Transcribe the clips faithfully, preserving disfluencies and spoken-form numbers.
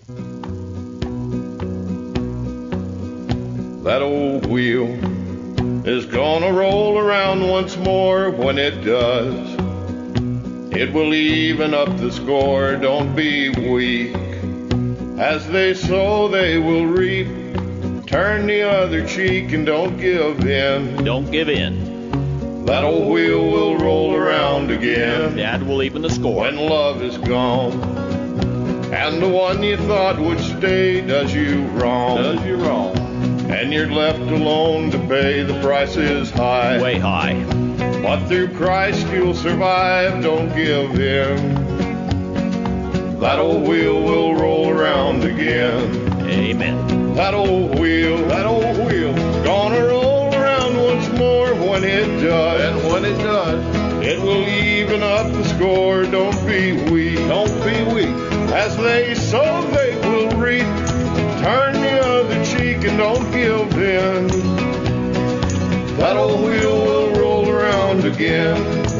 That old wheel is gonna roll around once more. When it does, it will even up the score. Don't be weak. As they sow, they will reap. Turn the other cheek and don't give in. Don't give in. That old wheel will roll around again. That will even the score. When love is gone, and the one you thought would stay does you wrong. Does you wrong. And you're left alone to pay. The price is high. Way high. But through Christ you'll survive. Don't give in. That old wheel will roll around again. Amen. That old wheel, that old wheel, gonna roll around once more. When it does, and when it does, it will even up the score. Don't be weak, don't be weak. As they sow, they will reap. Turn the other cheek and don't give in. That old wheel will roll around again.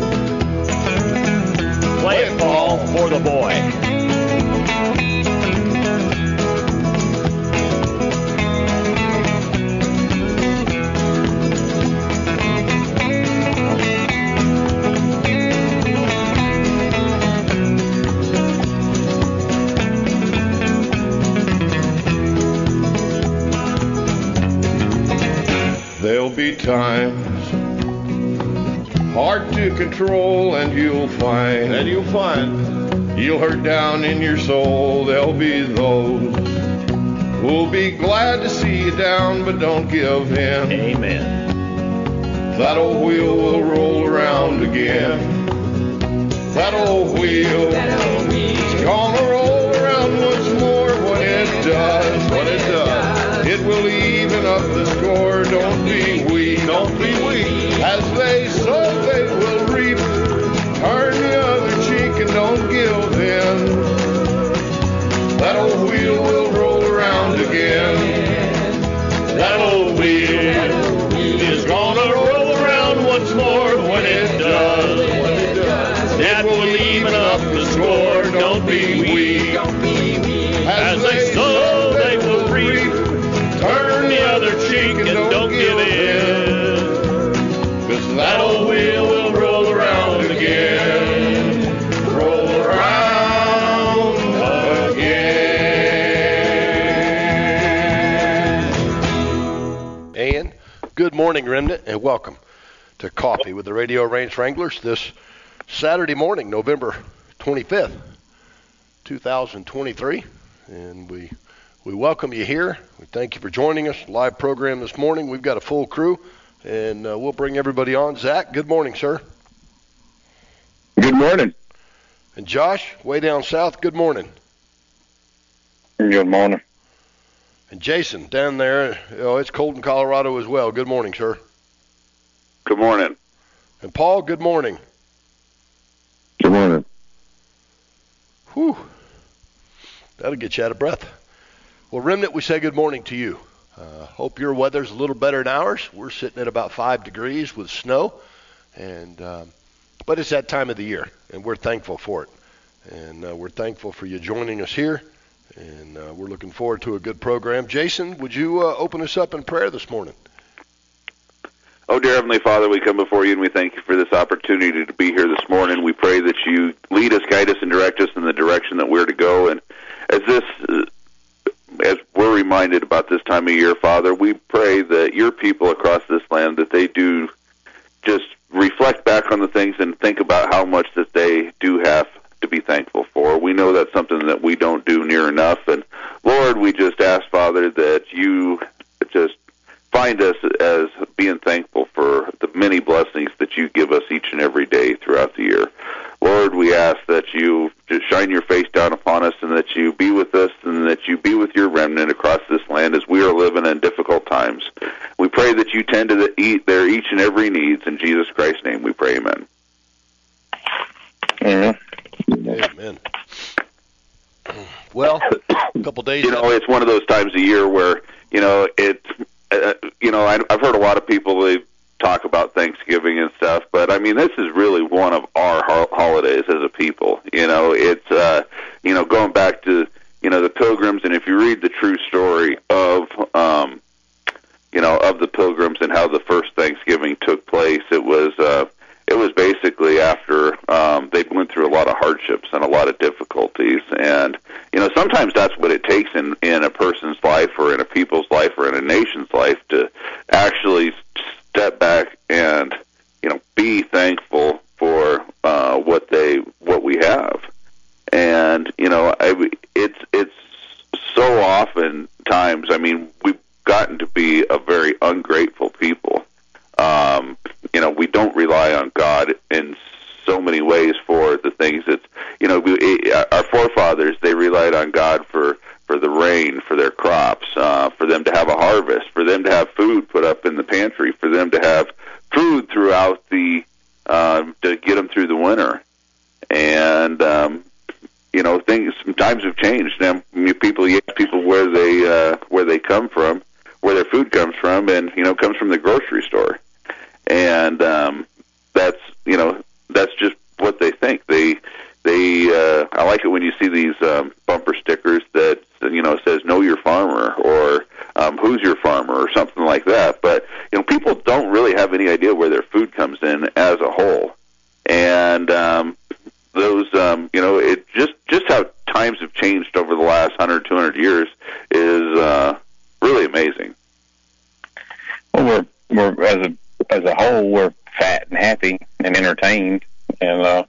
Play it, Paul, for the boy. There'll be times hard to control, and you'll find, and you'll find, you'll hurt down in your soul. There'll be those who'll be glad to see you down, but don't give in. Amen. That old wheel will roll around again. That old wheel, it's gonna roll around once more. When it does, when it does, it will even up the score. Don't be weak, don't be weak. As they sow, they will reap. Turn the other cheek and don't give in. That old wheel will roll around again. That old wheel is gonna roll around once more. When it does, when it does, it will even up the score. Don't be weak. As they sow, they will reap. Turn the other cheek and don't give in. 'Cause that old wheel will roll around again. Roll around again. And good morning, Remnant, and welcome to Coffee with the Radio Range Wranglers this Saturday morning, November twenty-fifth, two thousand twenty-three. And we we welcome you here. We thank you for joining us. Live program this morning. We've got a full crew, and uh, we'll bring everybody on. Zach, good morning, sir. Good morning. And Josh, way down south, good morning. Good morning. And Jason, down there, oh, it's cold in Colorado as well. Good morning, sir. Good morning. And Paul, good morning. Good morning. Whew. That'll get you out of breath. Well, Remnant, we say good morning to you. Uh, hope your weather's a little better than ours. We're sitting at about five degrees with snow, and um, but it's that time of the year, and we're thankful for it. And uh, we're thankful for you joining us here, and uh, we're looking forward to a good program. Jason, would you uh, open us up in prayer this morning? Oh, dear Heavenly Father, we come before you and we thank you for this opportunity to be here this morning. We pray that you lead us, guide us, and direct us in the direction that we're to go. And as this, uh, as we're reminded about this time of year, Father, we pray that your people across this land, that they do just reflect back on the things and think about how much that they do have to be thankful for. We know that's something that we don't do near enough. And Lord, we just ask, Father, that you just find us as being thankful for the many blessings that you give us each and every day throughout the year. Lord, we ask that you just shine your face down upon us and that you be with us and that you be with your remnant across this land as we are living in difficult times. We pray that you tend to the, eat their each and every needs. In Jesus Christ's name we pray, amen. Amen. Amen. Well, a couple days You know, it's one of those times a year where, you know, it's, uh, you know, I, I've heard a lot of people, they talk about Thanksgiving and stuff, but I mean, this is really one of our ho- holidays as a people. You know, it's, uh, you know, going back to, you know, the Pilgrims, and if you read the true story of, um, you know, of the Pilgrims and how the first Thanksgiving took place, it was uh, it was basically after um, they went through a lot of hardships and a lot of difficulties, and you know, sometimes that's what it takes in in a person's life or in a people's life or in a nation's life to actually step back and, you know, be thankful for uh, what they what we have. And you know, I, it's it's so often times. I mean, we've gotten to be a very ungrateful people. Um, you know, we don't rely on God in so many ways for the things that, you know, we, our forefathers, they relied on God for for the rain, for their crops, uh, for them to have a harvest, for them to have food put up in the pantry, for them to have food throughout the um, to get them through the winter. And um, you know, things times have changed. Now, people, you ask people where they uh, where they come from, where their food comes from, and you know, it comes from the grocery store. And um, that's you know, that's just what they think. They they uh, I like it when you see these um, bumper stickers that you know says "Know your farmer" or um, "Who's your farmer" or something like that. But you know, people don't really have any idea where their food comes in as a whole. And um, those, um, you know, it just just how times have changed over the last one hundred, two hundred years is uh, really amazing. Well, we're we're as a as a whole, we're fat and happy and entertained, and uh,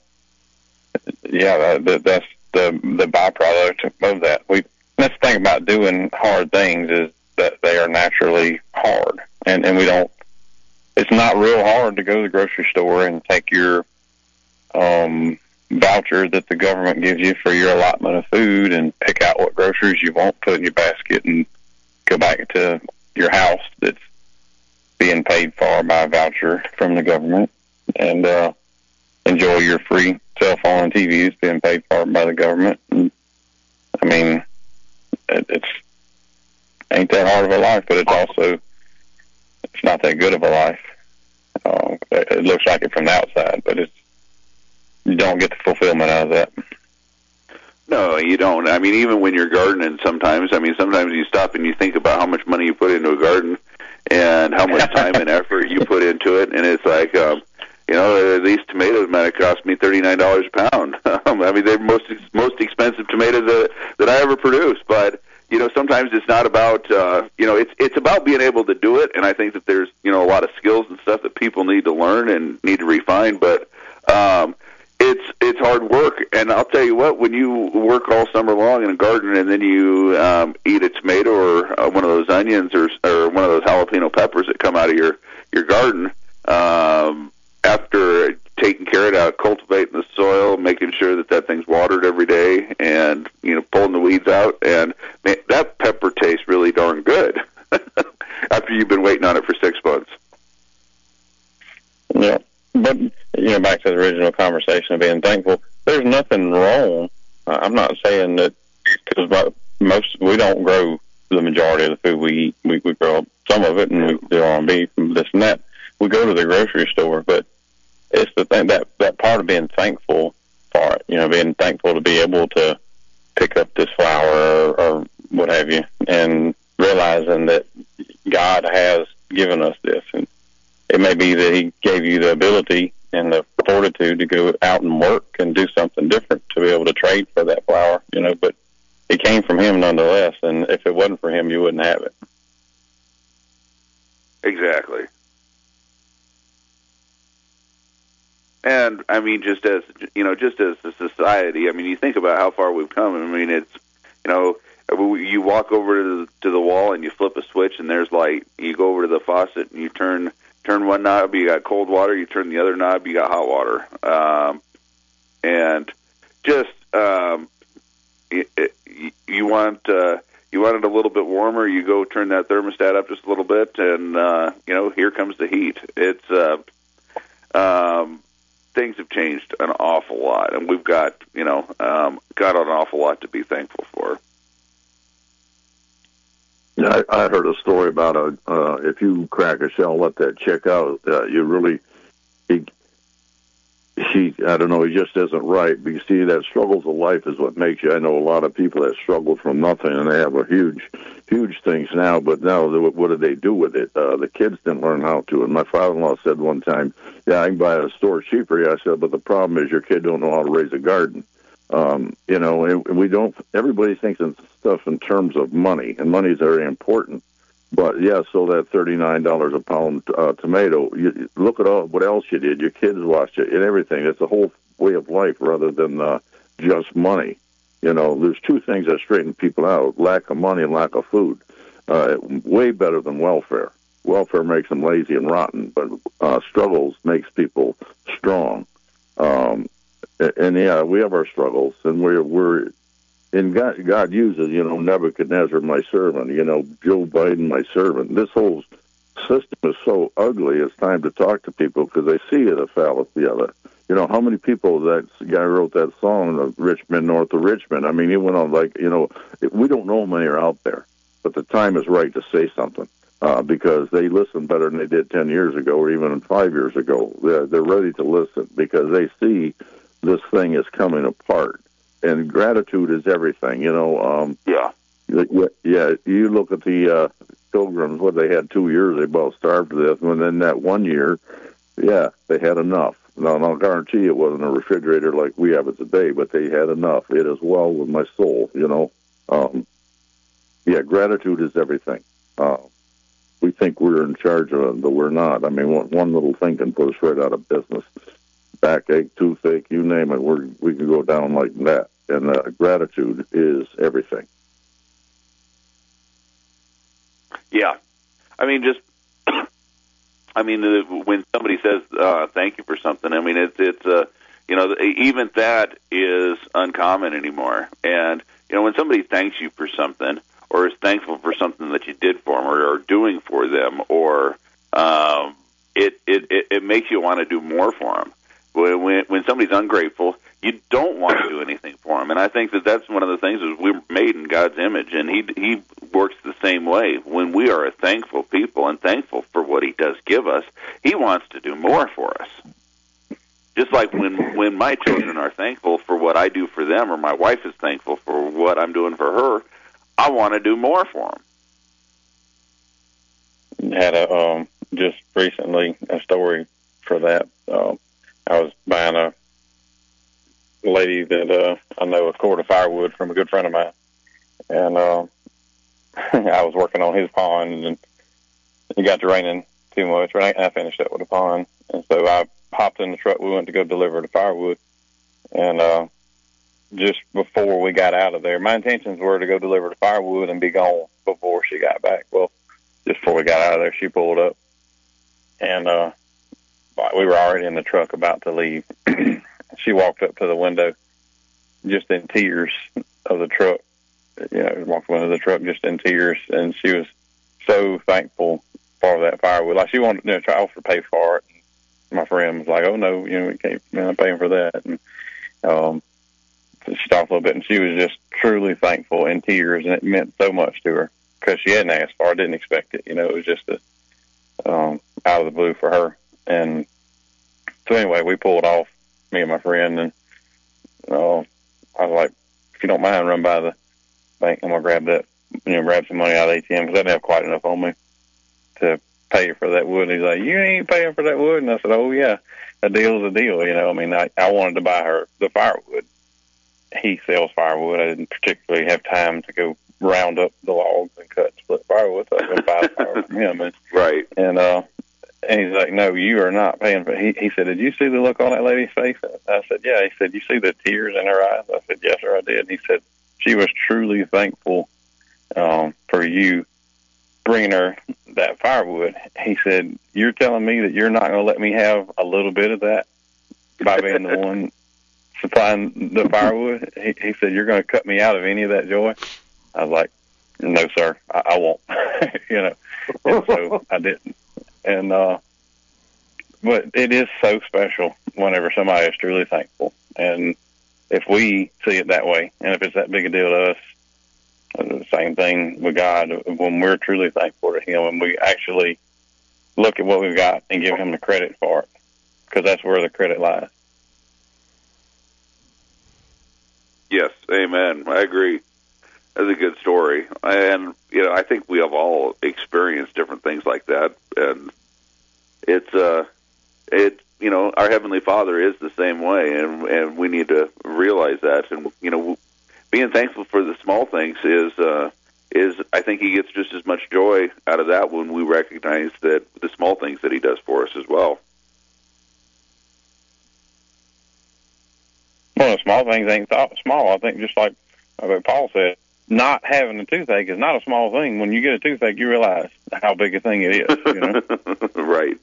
yeah, that, that's the the byproduct of that. We that's the thing about doing hard things is that they are naturally hard, and and we don't. It's not real hard to go to the grocery store and take your um, voucher that the government gives you for your allotment of food and pick out what groceries you want, put in your basket, and go back to your house that's being paid for by a voucher from the government, and uh, enjoy your free cell phone and T Vs being paid for by the government. And, I mean, it, it's ain't that hard of a life, but it's also it's not that good of a life. Uh, it, it looks like it from the outside, but it's you don't get the fulfillment out of that. No, you don't. I mean, even when you're gardening sometimes, I mean, sometimes you stop and you think about how much money you put into a garden and how much time and effort you put into it, and it's like, um, you know, these tomatoes might have cost me thirty-nine dollars a pound. I mean, they're most most expensive tomatoes that, that I ever produced, but, you know, sometimes it's not about, uh, you know, it's it's about being able to do it, and I think that there's, you know, a lot of skills and stuff that people need to learn and need to refine, but um, it's it's hard work, and I'll tell you what, when you work all summer long in a garden and then you um, eat a tomato or uh, one of those onions or or one of those jalapeno peppers that come out of your, your garden, um, after taking care of it, cultivating the soil, making sure that that thing's watered every day, and, you know, pulling the weeds out, and man, that pepper tastes really darn good after you've been waiting on it for six months. Yeah, but, you know, back to the original conversation of being thankful, there's nothing wrong. I'm not saying that, because most, we don't grow the majority of the food we eat. We, we grow some of it, and we do our own beef and this and that. We go to the grocery store, but it's the thing, that, that part of being thankful for it, you know, being thankful to be able to pick up this flour or, or what have you, and realizing that God has given us this. And it may be that he gave you the ability and the fortitude to go out and work and do something different to be able to trade for that flour, you know, but it came from him nonetheless, and if it wasn't for him, you wouldn't have it. Exactly. And, I mean, just as, you know, just as a society, I mean, you think about how far we've come. I mean, it's, you know, you walk over to the, to the wall and you flip a switch and there's light. You go over to the faucet and you turn turn one knob, you got cold water. You turn the other knob, you got hot water. Um, and just, um, it, it, you want uh, you want it a little bit warmer, you go turn that thermostat up just a little bit, and, uh, you know, here comes the heat. It's, uh, um, things have changed an awful lot, and we've got, you know, um, got an awful lot to be thankful for. Yeah, I, I heard a story about a uh, if you crack a shell, let that chick out. Uh, you really, he, he, I don't know, he just isn't right. But you see, that struggles of life is what makes you. I know a lot of people that struggle from nothing, and they have a huge, huge things now. But now, what do they do with it? Uh, the kids didn't learn how to. And my father-in-law said one time, "Yeah, I can buy it at a store cheaper." Yeah, I said, "But the problem is your kid don't know how to raise a garden." Um, you know, and we don't. Everybody thinks in stuff in terms of money, and money is very important. But yeah, so that thirty-nine dollars a pound uh, tomato. You, look at all what else you did. Your kids watched it and everything. It's a whole way of life rather than uh, just money. You know, there's two things that straighten people out: lack of money and lack of food. Uh, way better than welfare. Welfare makes them lazy and rotten, but uh, struggles makes people strong. Um, and yeah, we have our struggles, and we're we're. And God, God uses, you know, Nebuchadnezzar, my servant, you know, Joe Biden, my servant. This whole system is so ugly, it's time to talk to people because they see it a fallacy of it. You know, how many people, that guy wrote that song, of Richmond, North of Richmond. I mean, he went on like, you know, we don't know how many are out there, but the time is right to say something uh, because they listen better than they did ten years ago or even five years ago. They're, they're ready to listen because they see this thing is coming apart. And gratitude is everything, you know. Um, yeah. Yeah, you look at the uh, Pilgrims, what they had two years, they both starved to death. And then that one year, yeah, they had enough. Now, I'll guarantee it wasn't a refrigerator like we have it today, but they had enough. It is well with my soul, you know. Um, yeah, gratitude is everything. Uh, we think we're in charge of it, but we're not. I mean, one, one little thing can put us right out of business. Backache, toothache, you name it, we're, we can go down like that. And uh, gratitude is everything. Yeah. I mean, just, I mean, uh, when somebody says uh, thank you for something, I mean, it's, it's uh, you know, even that is uncommon anymore. And, you know, when somebody thanks you for something or is thankful for something that you did for them or are doing for them, or um, it, it, it, it makes you want to do more for them. When, when somebody's ungrateful, you don't want to do anything for them. And I think that that's one of the things is we're made in God's image, and he he works the same way. When we are a thankful people and thankful for what he does give us, he wants to do more for us. Just like when, when my children are thankful for what I do for them, or my wife is thankful for what I'm doing for her, I want to do more for them. Had a um, just recently a story for that. Um, I was buying a lady that uh, I know a cord of firewood from a good friend of mine, and uh, I was working on his pond, and it got to raining too much. Right, I finished up with the pond, and so I hopped in the truck. We went to go deliver the firewood, and uh, just before we got out of there, my intentions were to go deliver the firewood and be gone before she got back. Well, just before we got out of there, she pulled up, and uh, we were already in the truck about to leave. She walked up to the window just in tears of the truck, you know, walked into the truck just in tears, and she was so thankful for that firewood. Like, she wanted to, you know, try to offer to pay for it. And my friend was like, "Oh, no, you know, we can't, you know, I'm paying for that." And um, she stopped a little bit, and she was just truly thankful in tears, and it meant so much to her because she hadn't asked for it, didn't expect it. You know, it was just a, um, out of the blue for her. And so anyway, we pulled off, me and my friend, and uh, I was like, "If you don't mind, run by the bank. I'm gonna grab that, you know, grab some money out of the A T M because I didn't have quite enough on me to pay for that wood." And he's like, "You ain't paying for that wood?" And I said, "Oh yeah, a deal's a deal." You know, I mean, I, I wanted to buy her the firewood. He sells firewood. I didn't particularly have time to go round up the logs and cut and split firewood, so I was gonna buy the firewood from him. And, right. And uh. And he's like, "No, you are not paying for it." He, he said, "Did you see the look on that lady's face?" I said, "Yeah." He said, "You see the tears in her eyes?" I said, "Yes, sir, I did." And he said, "She was truly thankful um, for you bringing her that firewood." He said, "You're telling me that you're not going to let me have a little bit of that by being the one supplying the firewood?" He, he said, "You're going to cut me out of any of that joy?" I was like, "No, sir, I, I won't." You know, and so I didn't. And, uh, but it is so special whenever somebody is truly thankful. And if we see it that way, and if it's that big a deal to us, the same thing with God, when we're truly thankful to him and we actually look at what we've got and give him the credit for it, because that's where the credit lies. Yes, amen. I agree. That's a good story. And, you know, I think we have all experienced different things like that. And it's, uh, it, you know, our Heavenly Father is the same way, and, and we need to realize that. And, you know, being thankful for the small things is, uh, is I think He gets just as much joy out of that when we recognize that the small things that He does for us as well. Well, the small things ain't small. I think just like Paul said, not having a toothache is not a small thing. When you get a toothache, you realize how big a thing it is. You know? Right.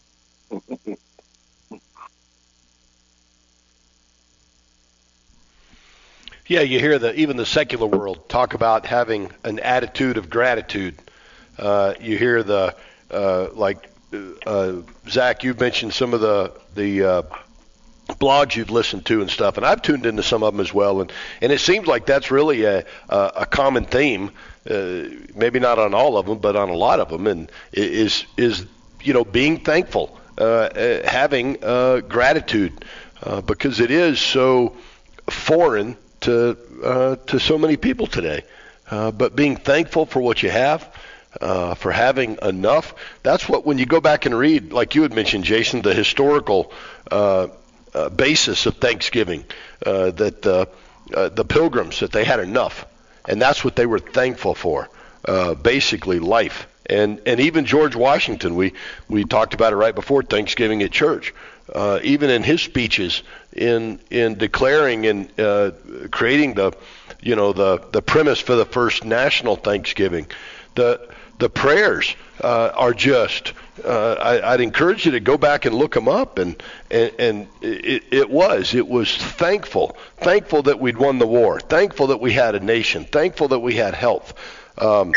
Yeah, you hear the even the secular world talk about having an attitude of gratitude. Uh, you hear the uh, like uh, Zach, you've mentioned some of the the uh, blogs you've listened to and stuff, and I've tuned into some of them as well, and and it seems like that's really a a, a common theme. Uh, maybe not on all of them, but on a lot of them, and is is you know being thankful, uh, uh, having uh, gratitude, uh, because it is so foreign to uh, to so many people today. Uh, but being thankful for what you have, uh, for having enough. That's what, when you go back and read, like you had mentioned, Jason, the historical uh, uh, basis of Thanksgiving, uh, that uh, uh, the pilgrims, that they had enough. And that's what they were thankful for, uh, basically life. And and even George Washington, we, we talked about it right before Thanksgiving at church. Uh, even in his speeches, in in declaring and uh, creating the, you know, the, the premise for the first national Thanksgiving, the the prayers uh, are just. Uh, I, I'd encourage you to go back and look them up, and and, and it, it was it was thankful, thankful that we'd won the war, thankful that we had a nation, thankful that we had health, um,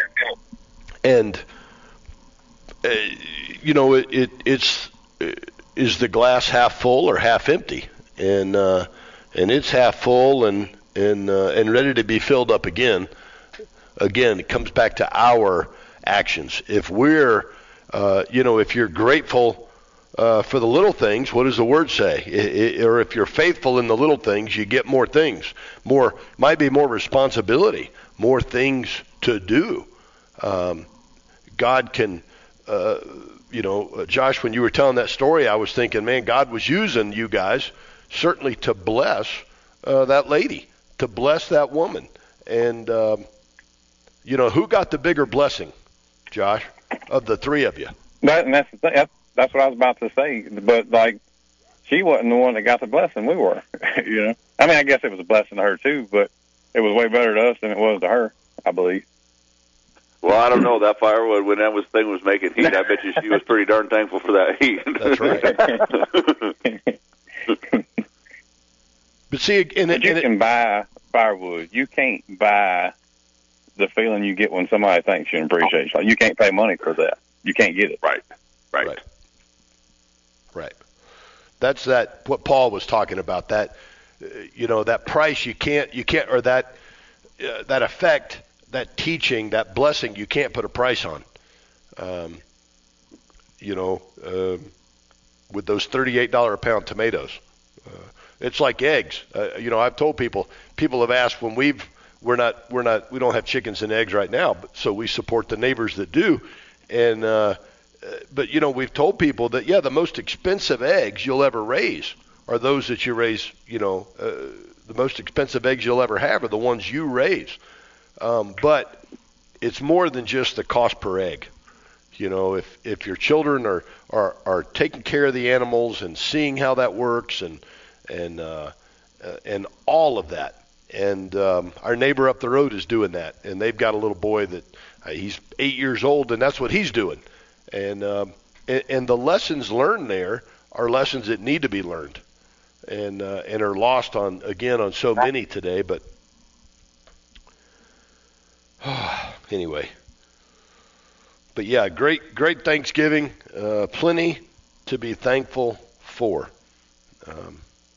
and uh, you know it, it it's. It, is the glass half full or half empty? And uh, and it's half full and and uh, and ready to be filled up again. Again, it comes back to our actions. If we're, uh, you know, if you're grateful uh, for the little things, what does the word say? It, it, or if you're faithful in the little things, you get more things. More might be more responsibility, more things to do. Um, God can. Uh, You know, uh, Josh, when you were telling that story, I was thinking, man, God was using you guys certainly to bless uh, that lady, to bless that woman. And, um, you know, who got the bigger blessing, Josh, of the three of you? That, and that's the thing. That's, that's what I was about to say. But, like, she wasn't the one that got the blessing. We were, you know. I mean, I guess it was a blessing to her, too, but it was way better to us than it was to her, I believe. Well, I don't know. That firewood, when that was thing was making heat, I bet you she was pretty darn thankful for that heat. That's right. But see, and it, but you and it, can buy firewood. You can't buy the feeling you get when somebody thanks you and appreciates you. Like, you can't pay money for that. You can't get it. Right. Right. Right. Right. That's that. What Paul was talking about. That, uh, you know, that price you can't, you can't, or that, uh, that effect. That teaching, that blessing, you can't put a price on. Um, you know, uh, with those thirty-eight dollars a pound tomatoes. Uh, it's like eggs. Uh, you know, I've told people, people have asked when we've, we're not, we're not, we don't have chickens and eggs right now, but so we support the neighbors that do. And, uh, but you know, we've told people that, yeah, the most expensive eggs you'll ever raise are those that you raise, you know, uh, the most expensive eggs you'll ever have are the ones you raise. Um, but it's more than just the cost per egg. You know, if, if your children are, are, are taking care of the animals and seeing how that works and and uh, uh, and all of that. And um, our neighbor up the road is doing that, and they've got a little boy that uh, he's eight years old, and that's what he's doing. And, um, and and the lessons learned there are lessons that need to be learned, and uh, and are lost on again on so many today, but. Anyway, but yeah, great, great Thanksgiving. Uh, plenty to be thankful for. Um,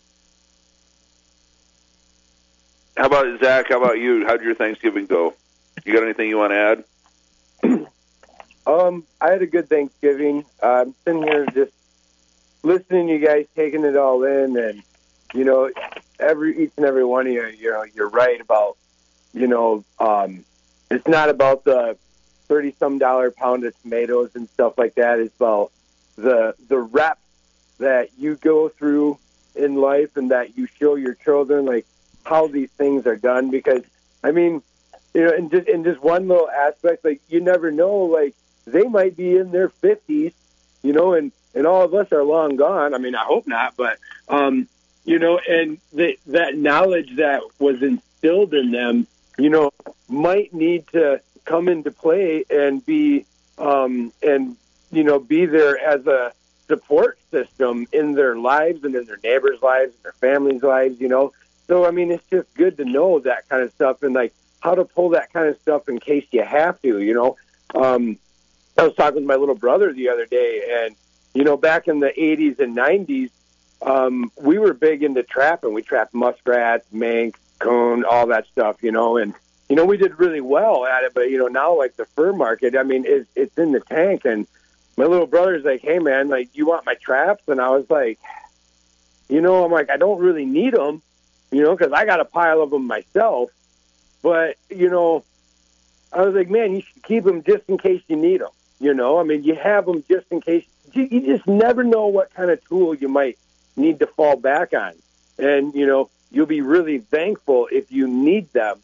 how about Zach? How about you? How'd your Thanksgiving go? You got anything you want to add? um, I had a good Thanksgiving. Uh, I'm sitting here just listening to you guys, taking it all in, and you know, every each and every one of you, you know, you're right about, you know, um, it's not about the thirty some dollar pound of tomatoes and stuff like that. It's about the the reps that you go through in life and that you show your children, like how these things are done. Because I mean, you know, in just in just one little aspect, like you never know, like they might be in their fifties, you know, and and all of us are long gone. I mean, I hope not, but um, you know, and the, that knowledge that was instilled in them, you know, might need to come into play and be um, and you know be there as a support system in their lives and in their neighbors' lives, and their families' lives, you know. So I mean, it's just good to know that kind of stuff and like how to pull that kind of stuff in case you have to, you know. Um, I was talking with my little brother the other day, and you know, back in the eighties and nineties, um, we were big into trapping. We trapped muskrats, mink, coon, all that stuff, you know, and you know, we did really well at it. But you know, now like the fur market, I mean, it's it's in the tank. And my little brother's like, "Hey, man, like, you want my traps?" And I was like, you know, I'm like, I don't really need them, you know, because I got a pile of them myself. But you know, I was like, man, you should keep them just in case you need them. You know, I mean, you have them just in case. You, you just never know what kind of tool you might need to fall back on. And, you know, you'll be really thankful if you need them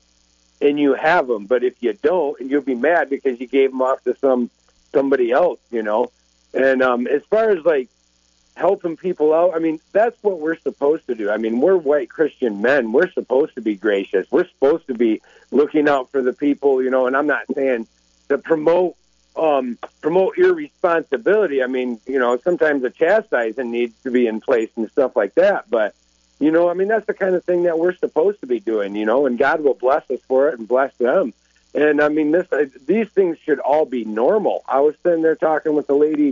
and you have them. But if you don't, you'll be mad because you gave them off to some somebody else, you know. And um, as far as, like, helping people out, I mean, that's what we're supposed to do. I mean, we're white Christian men. We're supposed to be gracious. We're supposed to be looking out for the people, you know, and I'm not saying to promote um, promote irresponsibility. I mean, you know, sometimes a chastising needs to be in place and stuff like that. But, you know, I mean, that's the kind of thing that we're supposed to be doing, you know, and God will bless us for it and bless them. And, I mean, this uh, these things should all be normal. I was sitting there talking with a lady.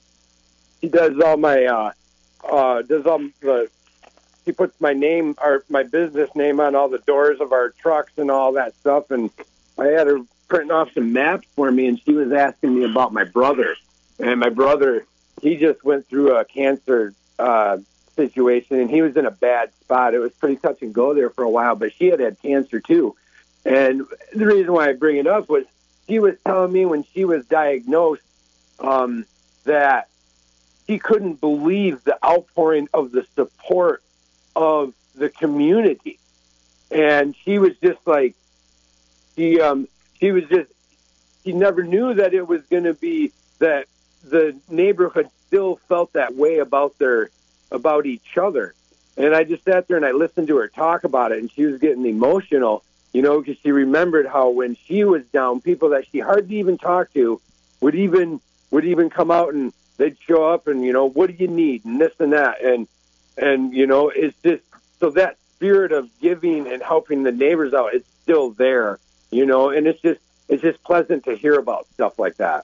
She does all my, uh, uh, does all the, she puts my name, or my business name on all the doors of our trucks and all that stuff. And I had her printing off some maps for me, and she was asking me about my brother. And my brother, he just went through a cancer uh, situation, and he was in a bad spot. It was pretty touch and go there for a while, but she had had cancer too. And the reason why I bring it up was she was telling me when she was diagnosed um, that she couldn't believe the outpouring of the support of the community. And she was just like, she, um, she was just, she never knew that it was going to be that the neighborhood still felt that way about their, about each other. And I just sat there and I listened to her talk about it, and she was getting emotional, you know, because she remembered how when she was down, people that she hardly even talked to would even, would even come out and they'd show up and, you know, what do you need? And this and that. And, and, you know, it's just, so that spirit of giving and helping the neighbors out, it's still there, you know, and it's just, it's just pleasant to hear about stuff like that.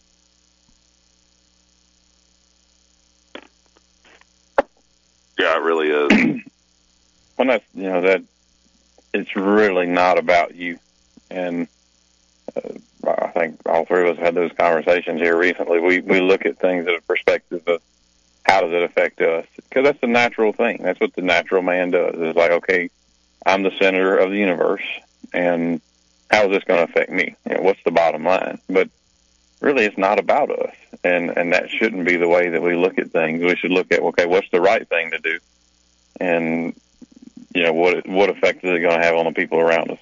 Yeah, it really is. Well, that's, you know, that it's really not about you. And uh, I think all three of us had those conversations here recently. We we look at things at a perspective of how does it affect us? Because that's the natural thing. That's what the natural man does. It's like, okay, I'm the center of the universe, and how is this going to affect me? You know, what's the bottom line? But really, it's not about us, and and that shouldn't be the way that we look at things. We should look at, okay, what's the right thing to do, and you know, what what effect is it going to have on the people around us?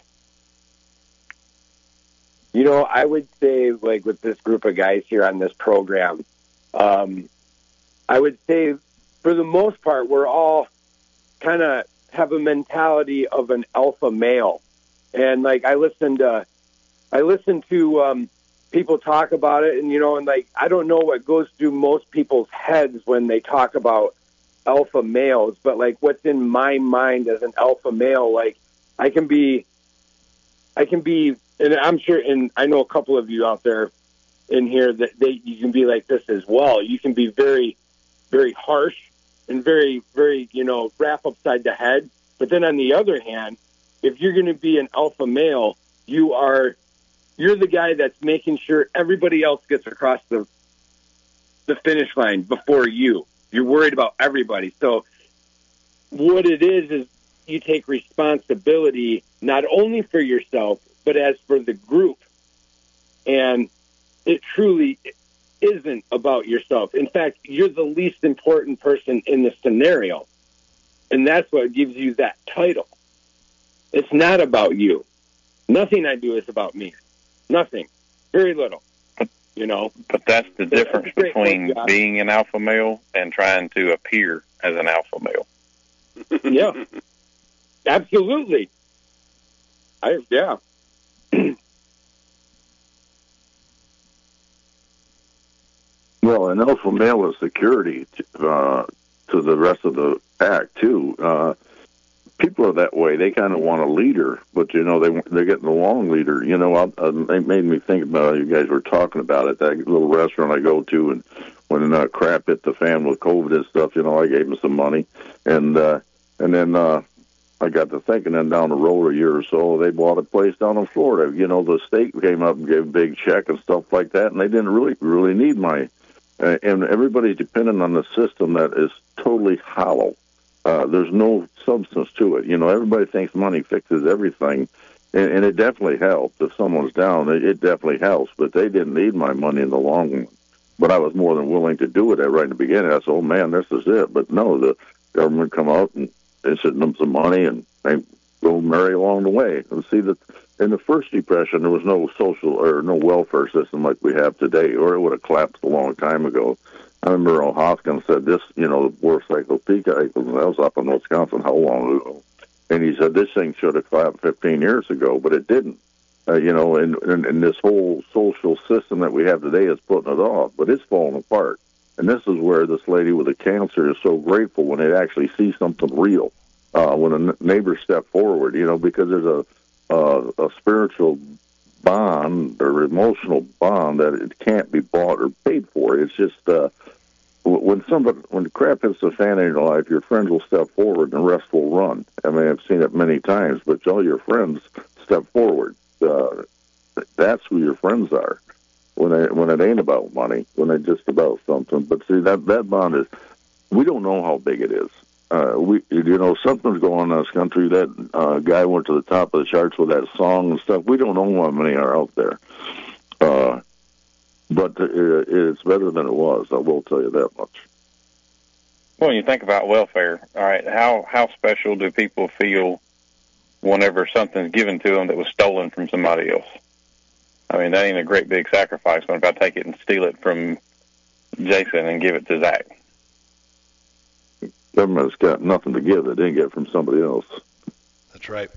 You know, I would say, like, with this group of guys here on this program, um, I would say, for the most part, we're all kind of have a mentality of an alpha male. And, like, I listened to, I listened to um, people talk about it, and, you know, and, like, I don't know what goes through most people's heads when they talk about alpha males, but, like, what's in my mind as an alpha male, like, I can be, I can be, and I'm sure, and I know a couple of you out there in here that they, you can be like this as well. You can be very, very harsh and very, very, you know, wrap upside the head. But then on the other hand, if you're going to be an alpha male, you are, you're the guy that's making sure everybody else gets across the, the finish line before you. You're worried about everybody. So what it is is you take responsibility not only for yourself, but as for the group. And it truly isn't about yourself. In fact, you're the least important person in the scenario. And that's what gives you that title. It's not about you. Nothing I do is about me. Nothing. Very little. You know. But that's the difference that's between point, being an alpha male and trying to appear as an alpha male. Yeah. Absolutely. I yeah. Well, an alpha male is security uh, to the rest of the pack too. Uh, people are that way. They kind of want a leader, but you know they they're getting the wrong leader. You know, I, uh, it made me think about you guys were talking about it. That little restaurant I go to, and when uh, crap hit the fan with COVID and stuff, you know, I gave them some money, and uh, and then uh, I got to thinking. Then down the road a year or so, they bought a place down in Florida. You know, the state came up and gave a big check and stuff like that, and they didn't really really need my. Uh, and everybody's dependent on the system that is totally hollow. Uh, there's no substance to it. You know, everybody thinks money fixes everything, and, and it definitely helps. If someone's down, it, it definitely helps. But they didn't need my money in the long run. But I was more than willing to do it right in the beginning. I said, oh, man, this is it. But no, the government come out and they send them some money, and they go merry along the way. And see that in the first Depression, there was no social or no welfare system like we have today, or it would have collapsed a long time ago. I remember Earl Hoskins said this, you know, the worst cyclopedia, that was up in Wisconsin, how long ago? And he said this thing should have collapsed fifteen years ago, but it didn't. Uh, you know, and, and, and this whole social system that we have today is putting it off, but it's falling apart. And this is where this lady with the cancer is so grateful when they actually see something real, uh, when a n- neighbor step forward, you know, because there's a, uh, a spiritual bond or emotional bond that it can't be bought or paid for. It's just uh, when somebody when the crap hits the fan in your life, your friends will step forward and the rest will run. I mean, I've seen it many times, but all your friends step forward. Uh, that's who your friends are when they, when it ain't about money, when it's just about something. But see, that that bond is, we don't know how big it is. Uh, we, you know, something's going on in this country. That uh, guy went to the top of the charts with that song and stuff. We don't know how many are out there. Uh, but it, it's better than it was. I will tell you that much. Well, when you think about welfare, all right, how, how special do people feel whenever something's given to them that was stolen from somebody else? I mean, that ain't a great big sacrifice when if I take it and steal it from Jason and give it to Zach. Government's got nothing to give. They didn't get from somebody else. That's right.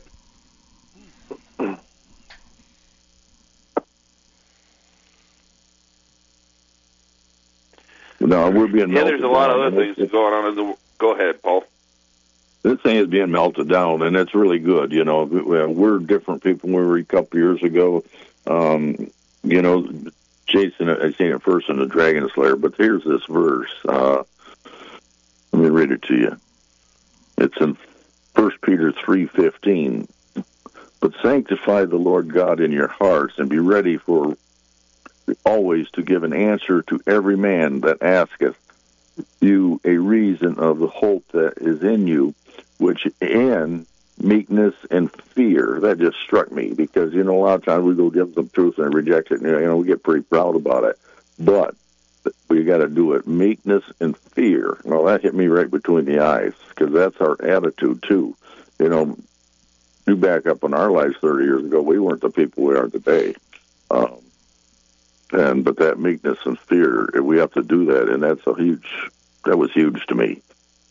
No, we're being yeah. There's a lot of other things it's, going on in the. Go ahead, Paul. This thing is being melted down, and it's really good. You know, we're different people than we were a couple years ago. Um, you know, Jason, I seen it first in the Dragon Slayer, but here's this verse. Uh, let me read it to you. It's in First Peter three fifteen. But sanctify the Lord God in your hearts, and be ready for always to give an answer to every man that asketh you a reason of the hope that is in you, which in meekness and fear. That just struck me because, you know, a lot of times we go give them truth and reject it, and, you know, we get pretty proud about it. But we got to do it, meekness and fear. Well, that hit me right between the eyes because that's our attitude, too. You know, you back up in our lives thirty years ago, we weren't the people we are today. Um, and but that meekness and fear, we have to do that, and that's a huge, that was huge to me.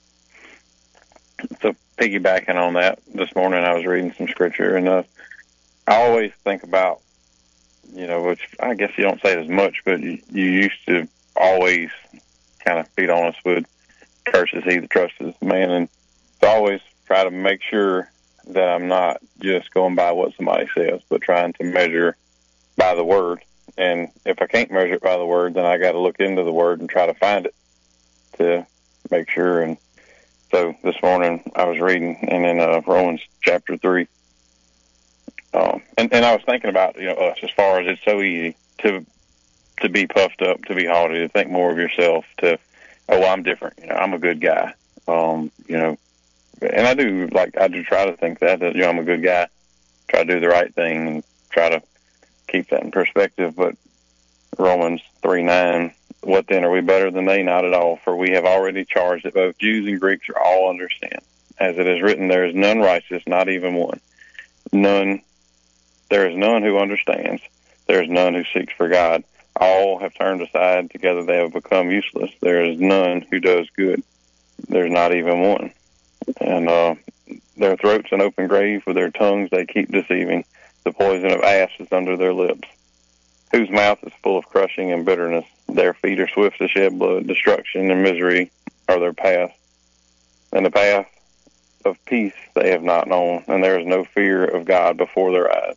So piggybacking on that, this morning I was reading some scripture, and uh, I always think about, you know, which I guess you don't say it as much, but you, you used to always kind of be honest with curses he that trusteth man, and to always try to make sure that I'm not just going by what somebody says, but trying to measure by the word. And if I can't measure it by the word, then I got to look into the word and try to find it to make sure. And so this morning I was reading, and in uh, Romans chapter three, um, and, and I was thinking about, you know, us as far as it's so easy to to be puffed up, to be haughty, to think more of yourself, to, oh, well, I'm different, you know, I'm a good guy, um, you know, and I do like I do try to think that that you know I'm a good guy, try to do the right thing, and try to keep that in perspective. But Romans three nine, what then are we better than they? Not at all, for we have already charged that both Jews and Greeks are all understand. As it is written, there is none righteous, not even one. None, there is none who understands. There is none who seeks for God. All have turned aside. Together they have become useless. There is none who does good. There's not even one. And uh, their throats an open grave. With their tongues they keep deceiving. The poison of asps is under their lips. Whose mouth is full of crushing and bitterness. Their feet are swift to shed blood. Destruction and misery are their path. And the path of peace they have not known. And there is no fear of God before their eyes.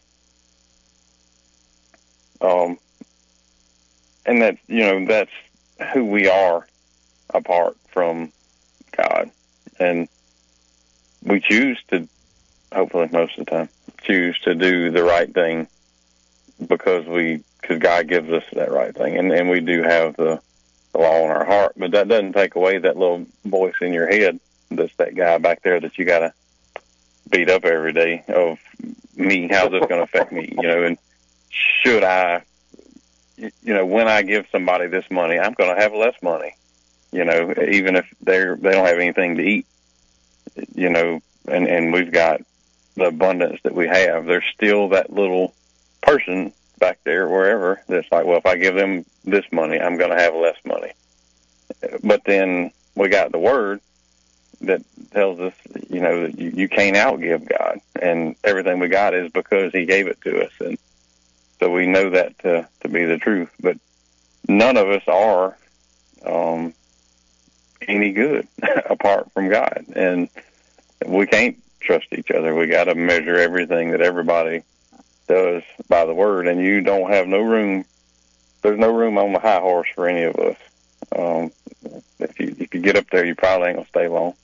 Um, and that, you know, that's who we are apart from God. And we choose to, hopefully most of the time, choose to do the right thing because we, because God gives us that right thing. And, and we do have the, the law in our heart, but that doesn't take away that little voice in your head that's that guy back there that you got to beat up every day of me, how's this going to affect me, you know, and should I, you know, when I give somebody this money, I'm going to have less money, you know, even if they're, they don't have anything to eat, you know, and, and we've got the abundance that we have. There's still that little person back there, wherever, that's like, well, if I give them this money, I'm going to have less money. But then we got the word that tells us, you know, that you, you can't outgive God, and everything we got is because he gave it to us. And so we know that to, to be the truth, but none of us are um, any good apart from God. And we can't trust each other. We got to measure everything that everybody does by the word, and you don't have no room. There's no room on the high horse for any of us. Um, if you if you get up there, you probably ain't gonna stay long.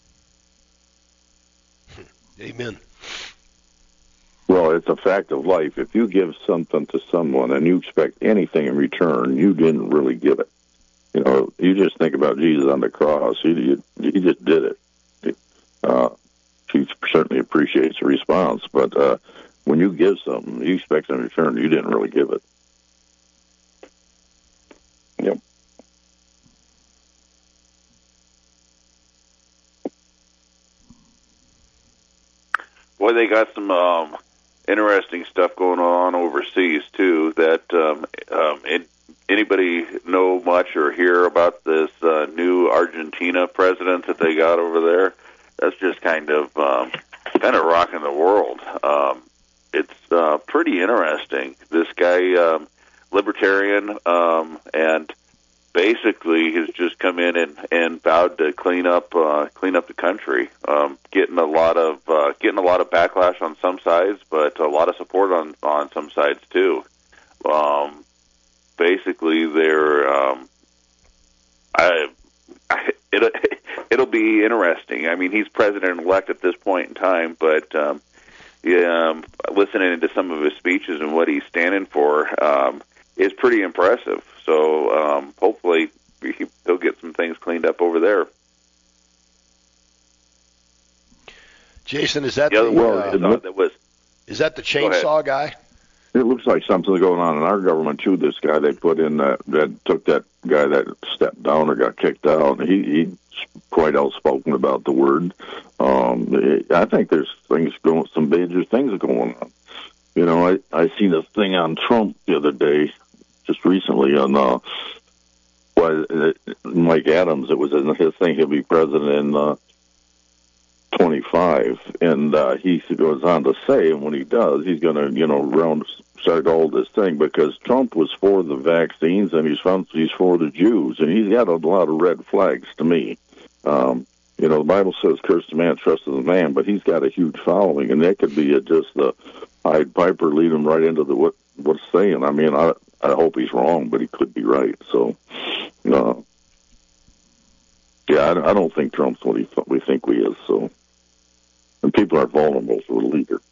Amen. Well, it's a fact of life. If you give something to someone and you expect anything in return, you didn't really give it. You know, you just think about Jesus on the cross. He, he, he just did it. Uh, he certainly appreciates the response, but uh, when you give something, you expect in return, you didn't really give it. Yep. Boy, they got some um, interesting stuff going on overseas too. That um, um, it, anybody know much or hear about this uh, new Argentina president that they got over there? That's just kind of um, kind of rocking the world. Um, it's uh, pretty interesting. This guy, um, libertarian, um, and basically has just come in and, and vowed to clean up uh, clean up the country. Um, getting a lot of uh, getting a lot of backlash on some sides, but a lot of support on, on some sides too. Um, basically, they're um, I, I it, it'll be interesting. I mean, he's president-elect at this point in time, but um, yeah, um, listening to some of his speeches and what he's standing for um, is pretty impressive. So um, hopefully they'll get some things cleaned up over there. Jason, is that the other the, one uh, uh, that was? Is that the chainsaw guy? It looks like something's going on in our government too. This guy they put in that that took that guy that stepped down or got kicked out. He he's quite outspoken about the word. Um, I think there's things going, some major things going on. You know, I I seen a thing on Trump the other day, just recently on uh, well, Mike Adams. It was in his thing. He'll be president in uh, twenty-five, and uh, he goes on to say, and when he does, he's going to, you know, round start all this thing because Trump was for the vaccines and he's found he's for the Jews, and he's got a lot of red flags to me. Um, you know, the Bible says, "Curse the man, trust in the man," but he's got a huge following, and that could be a, just the Pied Piper lead him right into the what what's saying. I mean, I I hope he's wrong, but he could be right. So, uh, yeah, I, I don't think Trump's what he th- we think he is. So, and people are vulnerable to a leader.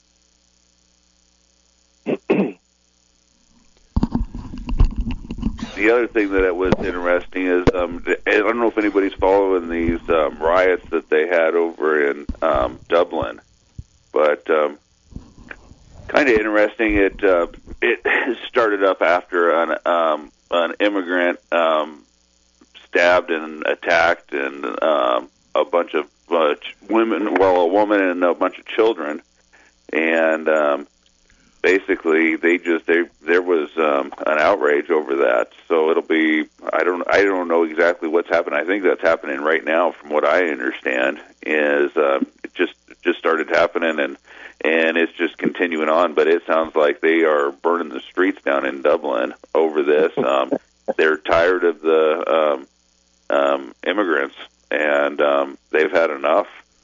the other thing that was interesting is um, I don't know if anybody's following these um, riots that they had over in um, Dublin, but um, kind of interesting. It uh, it started up after an um, an immigrant um, stabbed and attacked, and um, a bunch of uh, women, well, a woman and a bunch of children, and um, basically they just they there was um, an outrage over that. So it'll be I don't I don't know exactly what's happening. I think that's happening right now, from what I understand. Is uh, it just just started happening, and and it's just continuing on. But it sounds like they are burning the streets down in Dublin over this. Um, they're tired of the um, um, immigrants, and um, they've had enough.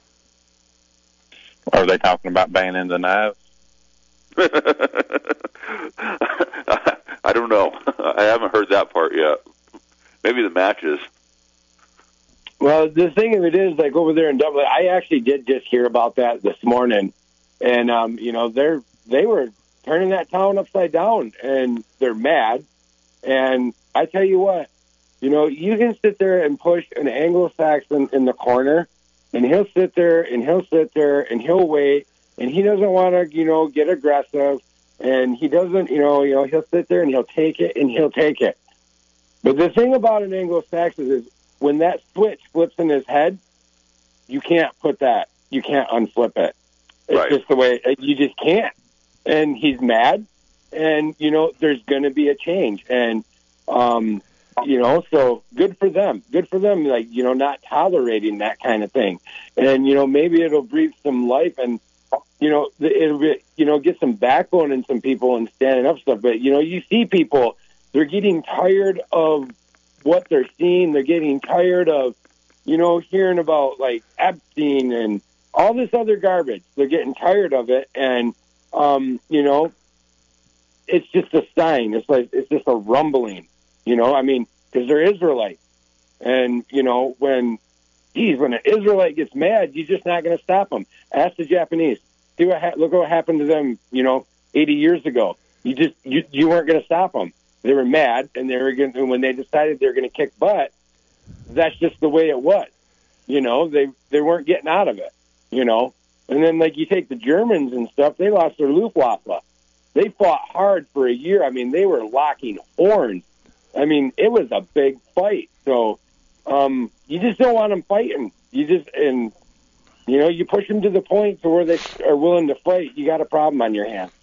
Are they talking about banning the knives? I don't know. I haven't heard that part yet. Maybe the matches. Well, the thing of it is, like over there in Dublin, I actually did just hear about that this morning, and um, you know, they're they were turning that town upside down, and they're mad. And I tell you what, you know, you can sit there and push an Anglo-Saxon in the corner, and he'll sit there and he'll sit there and he'll wait. And he doesn't want to, you know, get aggressive, and he doesn't, you know, you know, he'll sit there and he'll take it and he'll take it. But the thing about an Anglo-Saxon is when that switch flips in his head, you can't put that, you can't unflip it. It's Right. just the way, you just can't. And he's mad, and, you know, there's going to be a change. And, um, you know, so good for them. Good for them, like, you know, not tolerating that kind of thing. And, you know, maybe it'll breathe some life and, you know, it'll be, you know, get some backbone in some people and standing up stuff. But, you know, you see people, they're getting tired of what they're seeing. They're getting tired of, you know, hearing about, like, Epstein and all this other garbage. They're getting tired of it. And, um, you know, it's just a sign. It's like, it's just a rumbling, you know, I mean, because they're Israelites. And, you know, when, geez, when an Israelite gets mad, you're just not going to stop them. Ask the Japanese. See what ha- look what happened to them, you know, eighty years ago. You just you, you weren't going to stop them. They were mad, and they were going to, when they decided they were going to kick butt, that's just the way it was. You know, they they weren't getting out of it. You know, and then like you take the Germans and stuff, they lost their Luftwaffe. They fought hard for a year. I mean, they were locking horns. I mean, it was a big fight. So. Um, you just don't want them fighting. You just, and, you know, you push them to the point to where they are willing to fight, you got a problem on your hands.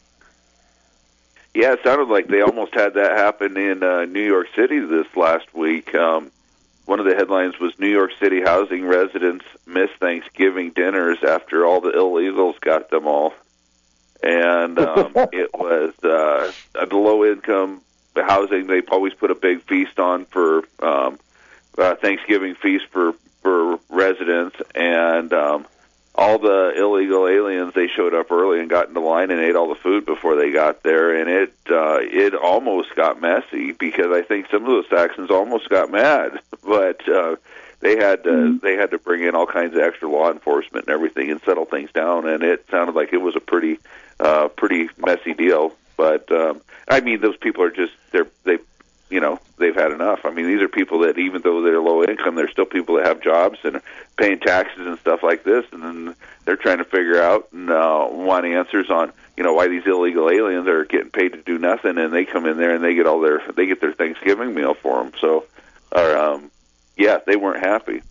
Yeah, it sounded like they almost had that happen in uh, New York City this last week. Um, one of the headlines was New York City housing residents miss Thanksgiving dinners after all the illegals got them all. And um, it was uh, the low-income housing. They always put a big feast on for um, Uh, Thanksgiving feast for, for residents, and um, all the illegal aliens, they showed up early and got into line and ate all the food before they got there, and it uh, it almost got messy because I think some of those Saxons almost got mad, but uh, they had to, mm-hmm. they had to bring in all kinds of extra law enforcement and everything and settle things down, and it sounded like it was a pretty uh, pretty messy deal. But um, I mean, those people are just they're they. You know, they've had enough. I mean, these are people that, even though they're low income, they're still people that have jobs and paying taxes and stuff like this. And then they're trying to figure out and uh, want answers on, you know, why these illegal aliens are getting paid to do nothing, and they come in there and they get all their they get their Thanksgiving meal for them. So, or, um, yeah, they weren't happy.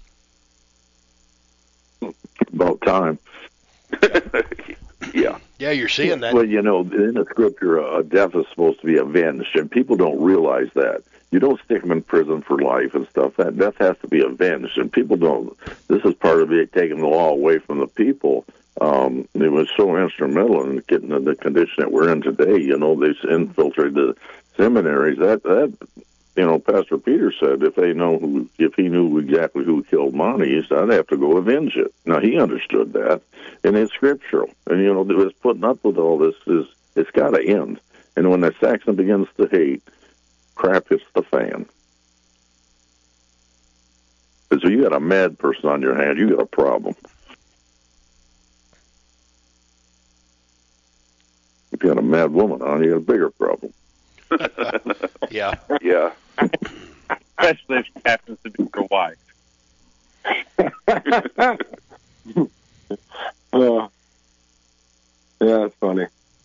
About time. Yeah. Yeah, you're seeing that. Well, you know, in the scripture, a death is supposed to be avenged, and people don't realize that. You don't stick them in prison for life and stuff. That death has to be avenged, and people don't. This is part of it, taking the law away from the people. Um, it was so instrumental in getting to the condition that we're in today. You know, they infiltrated the seminaries. That that you know, Pastor Peter said if they know who, if he knew exactly who killed Monty, he said, I'd have to go avenge it. Now, he understood that, and it's scriptural. And, you know, this putting up with all this is, it's got to end. And when the Saxon begins to hate, crap hits the fan. So you got a mad person on your hand, you got a problem. If you got a mad woman on, you got a bigger problem. Yeah. Yeah. Especially if it happens to be your wife. uh, yeah, that's funny.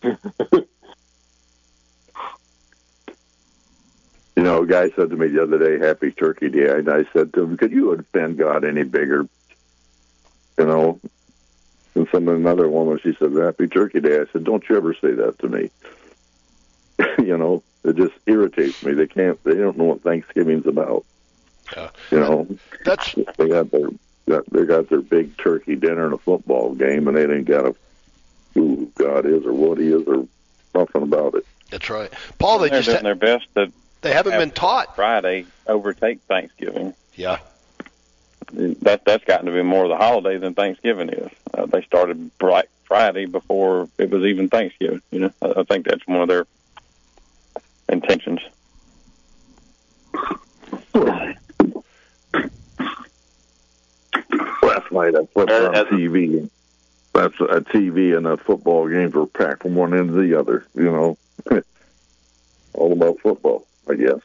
You know, a guy said to me the other day, Happy Turkey Day, and I said to him, could you offend God any bigger? You know, and some another woman, she said, Happy Turkey Day. I said, don't you ever say that to me. You know, it just irritates me. They can't, they don't know what Thanksgiving's about. Yeah. You know, That's they got their, got, they got their big turkey dinner and a football game, and they ain't got a who God is or what he is or nothing about it. that's right, Paul. They They're just doing ha- their best to they haven't have been taught. Friday overtake Thanksgiving. Yeah. That that's gotten to be more of the holiday than Thanksgiving is. Uh, they started Black Friday before it was even Thanksgiving. You know, I, I think that's one of their intentions. Last night I flipped As- on as a- T V. That's a T V and a football game were packed from one end to the other. You know, all about football, I guess.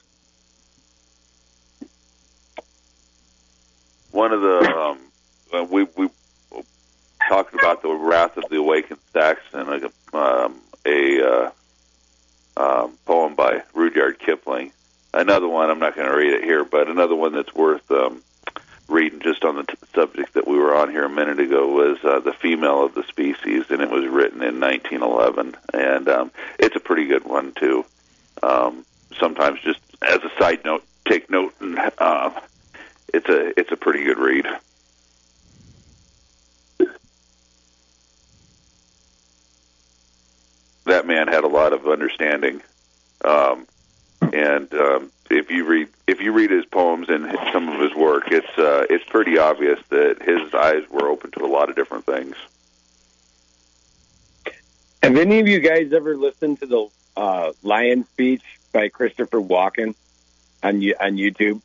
One of the um, uh, we we talked about the Wrath of the Awakened Saxon, like a, um, a uh, um, poem by Rudyard Kipling. Another one, I'm not going to read it here, but another one that's worth um, reading just on the t- subject that we were on here a minute ago was uh, The Female of the Species, and it was written in nineteen eleven, and um, it's a pretty good one, too. Um, sometimes just as a side note, take note, and uh, it's a it's a pretty good read. That man had a lot of understanding, um, and um, if you read if you read his poems and some of his work, it's uh, it's pretty obvious that his eyes were open to a lot of different things. Have any of you guys ever listened to the uh, Lion speech by Christopher Walken on on YouTube?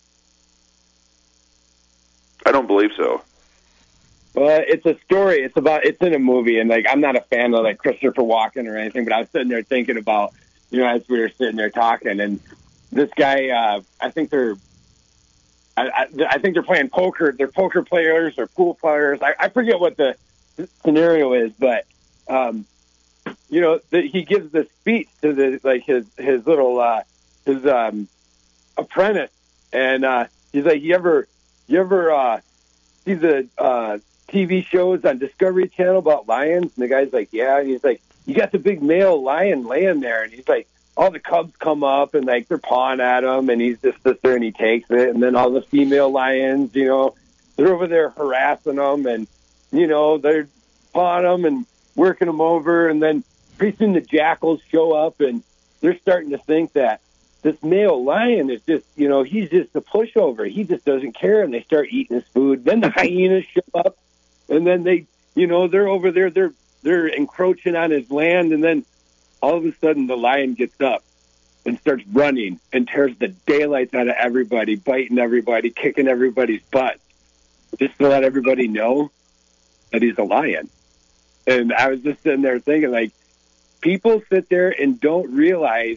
I don't believe so. Well, it's a story. It's about. It's in a movie, and like I'm not a fan of like Christopher Walken or anything, but I was sitting there thinking about, you know, as we were sitting there talking, and this guy, uh, I think they're, I, I, I think they're playing poker. They're poker players or pool players. I, I forget what the scenario is, but um, you know, the, he gives the speech to the like his his little uh, his um, apprentice, and uh, he's like, you ever you ever uh, see the uh, T V shows on Discovery Channel about lions? And the guy's like, yeah. And he's like, you got the big male lion laying there. And he's like, all the cubs come up and like they're pawing at him, and he's just sits there and he takes it. And then all the female lions, you know, they're over there harassing them, and you know, they're pawing them and working them over. And then pretty soon the jackals show up, and they're starting to think that this male lion is just, you know, he's just a pushover. He just doesn't care, and they start eating his food. Then the hyenas show up, and then they, you know, they're over there, they're they're encroaching on his land, and then all of a sudden the lion gets up and starts running and tears the daylights out of everybody, biting everybody, kicking everybody's butt, just to let everybody know that he's a lion. And I was just sitting there thinking, like, people sit there and don't realize,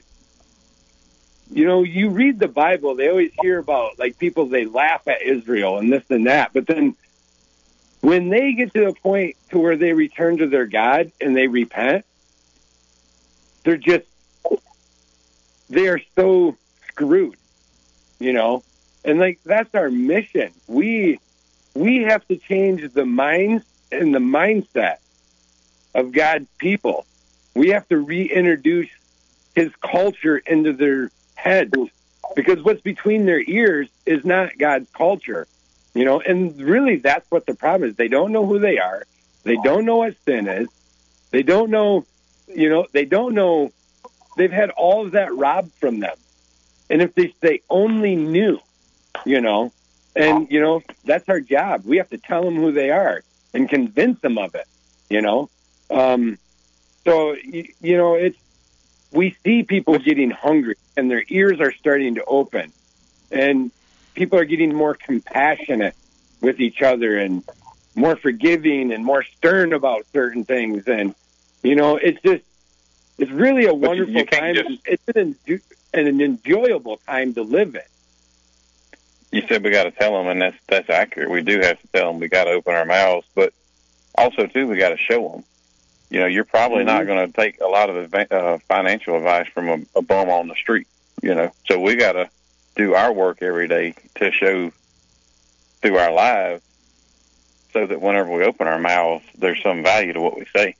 you know, you read the Bible, they always hear about, like, people, they laugh at Israel and this and that, but then when they get to the point to where they return to their God and they repent, they're just, they are so screwed, you know? And, like, that's our mission. We, we have to change the minds and the mindset of God's people. We have to reintroduce his culture into their heads, because what's between their ears is not God's culture, you know. And really, that's what the problem is. They don't know who they are. They don't know what sin is. They don't know, you know, they don't know. They've had all of that robbed from them. And if they, they only knew, you know, and, you know, that's our job. We have to tell them who they are and convince them of it, you know. Um, so, you, you know, it's, we see people getting hungry and their ears are starting to open, and people are getting more compassionate with each other and more forgiving and more stern about certain things. And, you know, it's just, It's really a But you- wonderful you can't time. just- It's an, enjo- an enjoyable time to live in. You said we got to tell them, and that's that's accurate. We do have to tell them. We got to open our mouths, but also too, we got to show them. You know, you're probably Mm-hmm. not going to take a lot of adva- uh, financial advice from a, a bum on the street. You know, so we got to do our work every day to show through our lives, so that whenever we open our mouths, there's some value to what we say.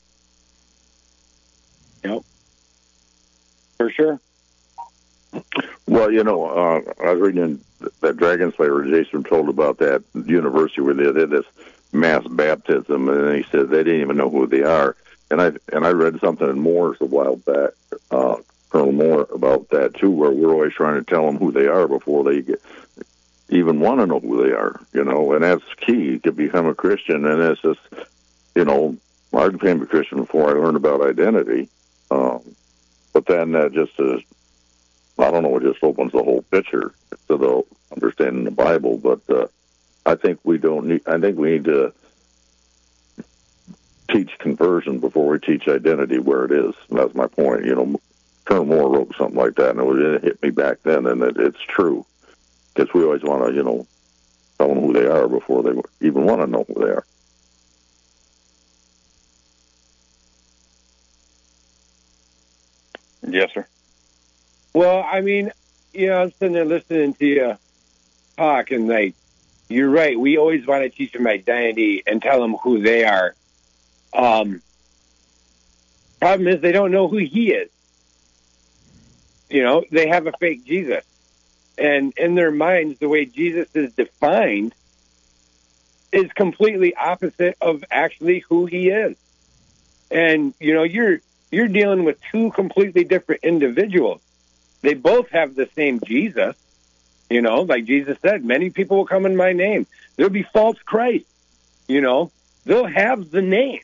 Yep, for sure. Well, you know, uh, I was reading that Dragon Slayer Jason told about that university where they did this mass baptism, and he said they didn't even know who they are. And I and I read something in Moore's a while back, uh, Colonel Moore, about that too, where we're always trying to tell them who they are before they get, even want to know who they are. You know, and that's key to become a Christian. And it's just, you know, I became a Christian before I learned about identity, um, but then that just is. I don't know, it just opens the whole picture to the understanding the Bible, but uh, I think we don't need, I think we need to teach conversion before we teach identity where it is. And that's my point. You know, Colonel Moore wrote something like that, and it, was, it hit me back then, and it, it's true. Because we always want to, you know, tell them who they are before they even want to know who they are. Yes, sir. Well, I mean, you know, I'm sitting there listening to you talk, and like, you're right. We always want to teach them identity and tell them who they are. Um, problem is, they don't know who he is. You know, they have a fake Jesus, and in their minds, the way Jesus is defined is completely opposite of actually who he is. And you know, you're you're dealing with two completely different individuals. They both have the same Jesus. You know, like Jesus said, many people will come in my name. There'll be false Christ. You know, they'll have the name.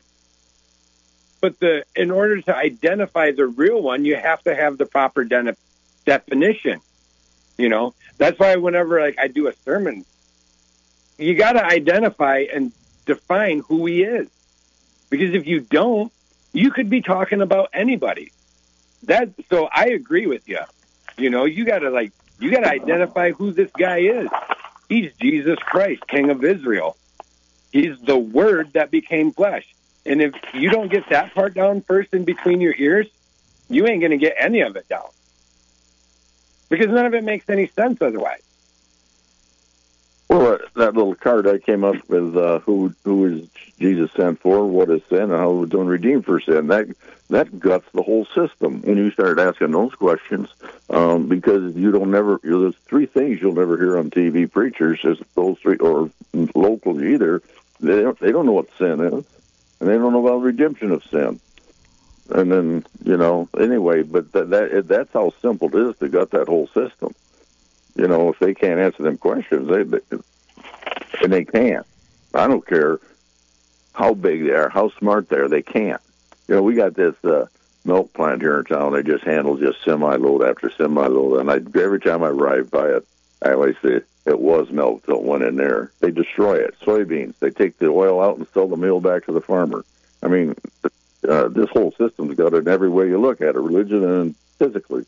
But the in order to identify the real one, you have to have the proper de- definition. You know, that's why whenever like I do a sermon, you got to identify and define who he is. Because if you don't, you could be talking about anybody. That so I agree with you. You know, you got to like you got to identify who this guy is. He's Jesus Christ, King of Israel. He's the Word that became flesh. And if you don't get that part down first in between your ears, you ain't going to get any of it down. Because none of it makes any sense otherwise. Well, that little card I came up with, uh, who who is Jesus sent for, what is sin, and how we're doing redeemed for sin. That that guts the whole system when you start asking those questions, um, because you don't never. You know, there's three things you'll never hear on T V preachers. Is those three, or local either. They don't, they don't know what sin is, and they don't know about redemption of sin. And then you know anyway, but that, that that's how simple it is to gut that whole system. You know, if they can't answer them questions, they, they and they can't. I don't care how big they are, how smart they are, they can't. You know, we got this uh, milk plant here in town. They just handle just semi-load after semi-load, and I every time I ride by it, I always say it was milk till it went in there. They destroy it. Soybeans. They take the oil out and sell the meal back to the farmer. I mean, uh, this whole system's got it in every way you look at it, religion and physically.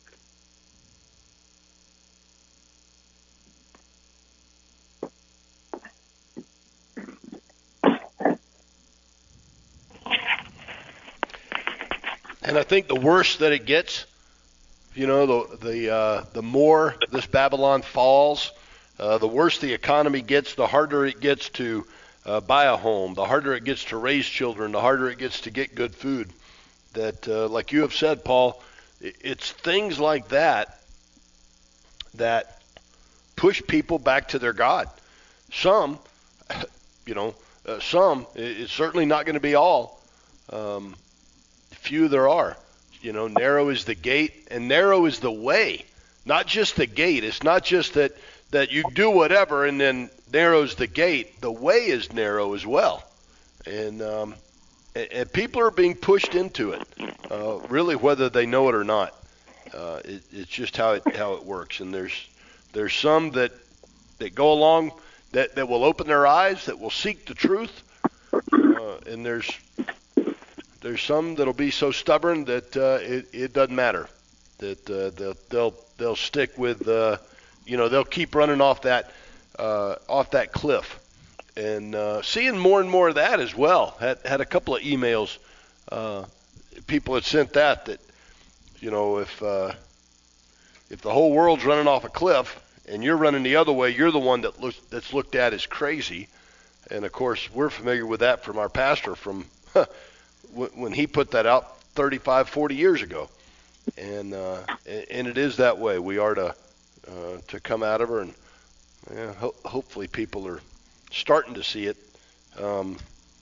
And I think the worse that it gets, you know, the the uh, the more this Babylon falls, uh, the worse the economy gets, the harder it gets to uh, buy a home, the harder it gets to raise children, the harder it gets to get good food. That, uh, like you have said, Paul, it's things like that that push people back to their God. Some, you know, uh, some, it's certainly not going to be all. Um, few there are. You know, narrow is the gate and narrow is the way. Not just the gate. It's not just that, that you do whatever and then narrow's the gate. The way is narrow as well. And, um, and, and people are being pushed into it, uh, really whether they know it or not. Uh, it, it's just how it how it works. And there's there's some that that go along that, that will open their eyes, that will seek the truth. Uh, and there's there's some that'll be so stubborn that uh, it, it doesn't matter. That uh, they'll they'll they'll stick with uh, you know they'll keep running off that uh, off that cliff, and uh, seeing more and more of that as well. Had had a couple of emails, uh, people had sent that that you know if uh, if the whole world's running off a cliff and you're running the other way, you're the one that looks that's looked at as crazy. And of course, we're familiar with that from our pastor from huh, when he put that out thirty-five, forty years ago. And uh, and it is that way. We are to uh, to come out of her, and yeah, ho- hopefully people are starting to see it. Um,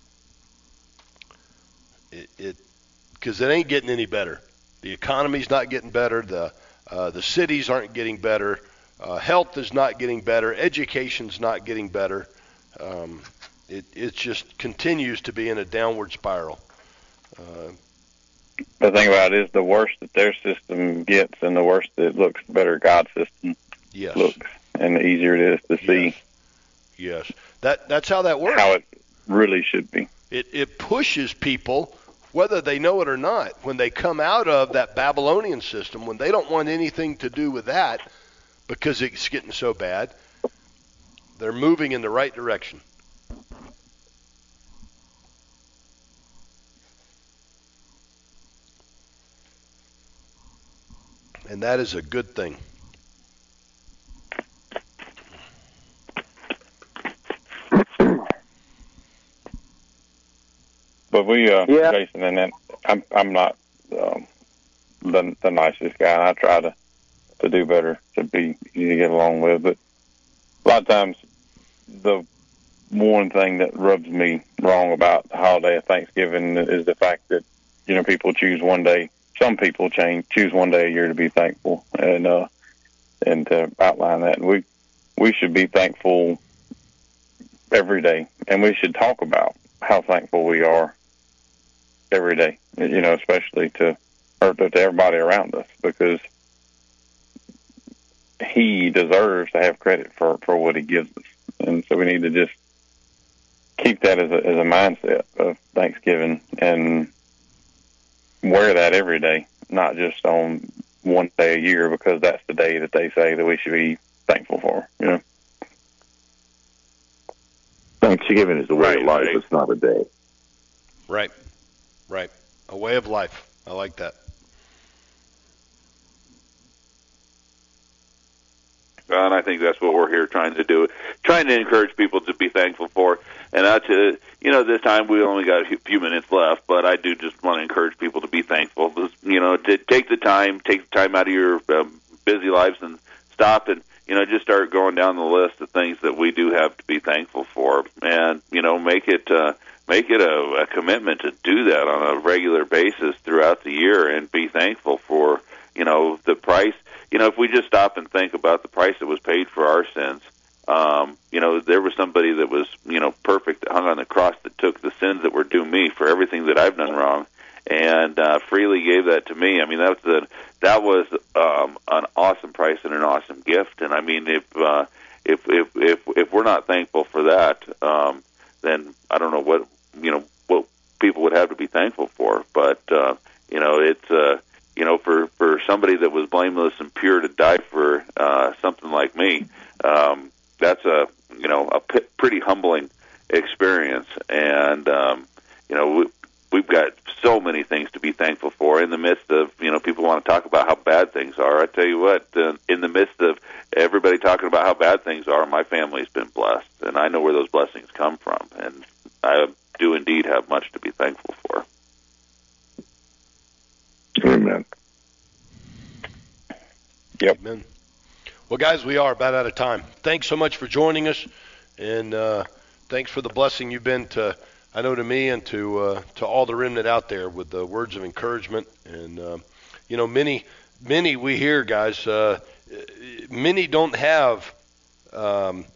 it it because it ain't getting any better. The economy's not getting better. The uh, the cities aren't getting better. Uh, health is not getting better. Education's not getting better. Um, it it just continues to be in a downward spiral. Uh, The thing about it is, the worse that their system gets, and the worse that it looks, the better God's system yes. looks, and the easier it is to see. Yes. yes, that that's how that works. How it really should be. It it pushes people, whether they know it or not, when they come out of that Babylonian system, when they don't want anything to do with that because it's getting so bad, they're moving in the right direction. And that is a good thing. But we, uh, Yeah. Jason, and then I'm I'm not um, the the nicest guy. And I try to to do better, to be easy to get along with. But a lot of times, the one thing that rubs me wrong about the holiday of Thanksgiving is the fact that you know people choose one day. Some people change, choose one day a year to be thankful, and uh, and to outline that. And we we should be thankful every day, and we should talk about how thankful we are every day. You know, especially to or to everybody around us, because He deserves to have credit for, for what He gives us, and so we need to just keep that as a as a mindset of Thanksgiving and wear that every day, not just on one day a year, because that's the day that they say that we should be thankful for, you know. Thanksgiving is a way Right, of life. right. It's not a day. Right, right. A way of life. I like that. And I think that's what we're here trying to do, trying to encourage people to be thankful for. And that's, uh, you know, this time we only got a few minutes left, but I do just want to encourage people to be thankful. Just, you know, to take the time, take the time out of your um, busy lives and stop and, you know, just start going down the list of things that we do have to be thankful for. And, you know, make it, uh, make it a, a commitment to do that on a regular basis throughout the year and be thankful for, you know, the price. You know, if we just stop and think about the price that was paid for our sins, um, you know, there was somebody that was, you know, perfect that hung on the cross that took the sins that were due me for everything that I've done wrong, and uh, freely gave that to me. I mean, that was a, that was um, an awesome price and an awesome gift. And I mean, if uh, if if if if we're not thankful for that, um, then I don't know what you know what people would have to be thankful for. But uh, you know, it's. Uh, You know, for, for somebody that was blameless and pure to die for uh, something like me, um, that's a you know a p- pretty humbling experience. And um, you know, we, we've got so many things to be thankful for in the midst of you know people want to talk about how bad things are. I tell you what, uh, in the midst of everybody talking about how bad things are, my family's been blessed, and I know where those blessings come from, and I do indeed have much to be thankful for. Amen. Yep. Amen. Well, guys, we are about out of time. Thanks so much for joining us, and uh, thanks for the blessing you've been to, I know, to me and to uh, to all the remnant out there with the words of encouragement. And uh, you know, many, many we hear, guys, uh, many don't have um,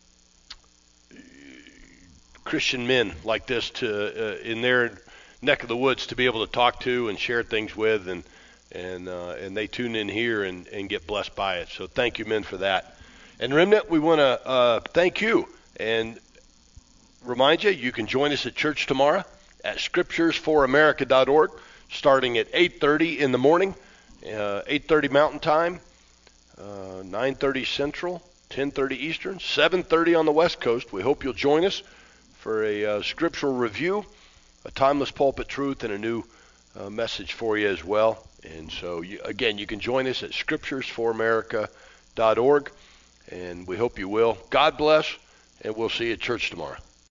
Christian men like this to uh, in their neck of the woods to be able to talk to and share things with, and and uh, and they tune in here and, and get blessed by it. So thank you, men, for that. And Remnant, we want to uh, thank you and remind you, you can join us at church tomorrow at scriptures for america dot org, starting at eight thirty in the morning, uh, eight thirty Mountain Time, uh, nine thirty Central, ten thirty Eastern, seven thirty on the West Coast. We hope you'll join us for a uh, scriptural review, a timeless pulpit truth, and a new uh, message for you as well. And so, you, again, you can join us at scriptures for america dot org, and we hope you will. God bless, and we'll see you at church tomorrow.